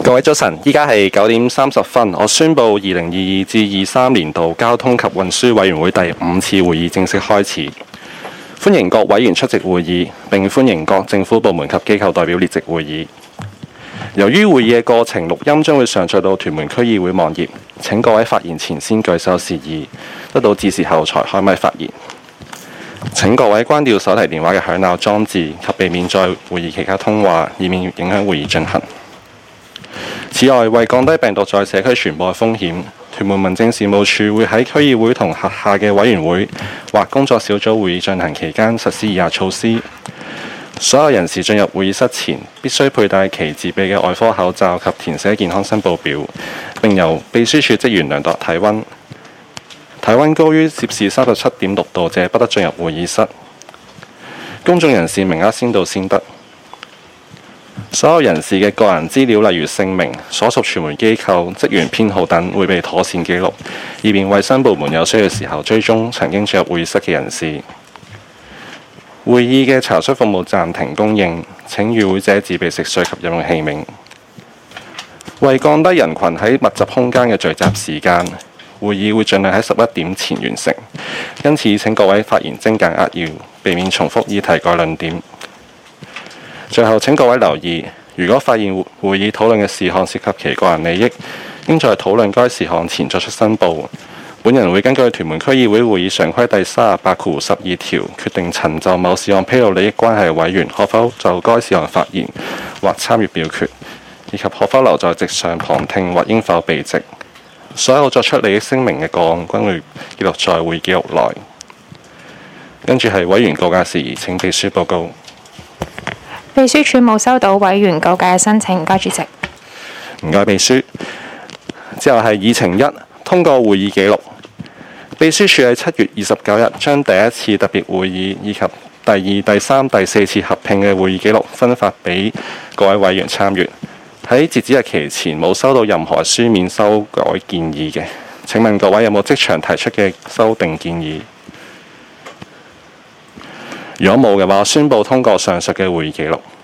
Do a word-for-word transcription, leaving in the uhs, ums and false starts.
各位早晨，依家係九點三十分，我宣布二零二二至二三年度交通及運輸委員會第五次會議正式開始。歡迎各委員出席會議，並歡迎各政府部門及機構代表列席會議。由於會議嘅過程錄音將會上載到屯門區議會網頁，請各位發言前先舉手示意，得到指示後才開咪發言。請各位關掉手提電話嘅響鬧裝置及避免在會議期間通話，以免影響會議進行。此外，為降低病毒在社區傳播嘅風險，屯門民政事務處會喺區議會同轄下嘅委員會或工作小組會議進行期間實施以下措施：所有人士進入會議室前，必須佩戴其自備嘅外科口罩及填寫健康申報表，並由秘書處職員量度體温。體温高於攝氏三十七點六度者不得進入會議室。公眾人士名額先到先得。所有人士嘅個人資料，例如姓名、所屬傳媒機構、職員編號等，會被妥善記錄，以便衛生部門有需要時候追蹤曾經進入會議室嘅人士。會議嘅茶水服務暫停供應，請與會者自備食水及飲用器皿。為降低人群喺密集空間嘅聚集時間，會議會盡量喺十一點前完成，因此請各位發言精簡扼要，避免重複議題改論點。最後請各位留意，如果發現會議討論嘅事項涉及其個人利益，應在討論該事項前作出申報。本人會根據屯門區議會會議常規第三十八條十二條，決定曾就某事項披露利益關係嘅委員可否就該事項發言或參與表決，以及可否留在席上旁聽或應否避席。所有作出利益聲明嘅個案均會記錄在會議記錄內。跟住係委員告誡事宜，請秘書報告。 秘書處冇收到委員告誡嘅申請，唔該主席。 唔該秘書。之後係議程一，通過會議記錄。秘書處喺七月二十九日將第一次特別會議以及第二、第三、第四次合併嘅會議記錄分發俾各位委員參閱。喺截止日期前冇收到任何書面修改建議嘅。請問各位有冇即場提出嘅修訂建議？如果冇嘅話，宣布通過上述嘅會議記錄。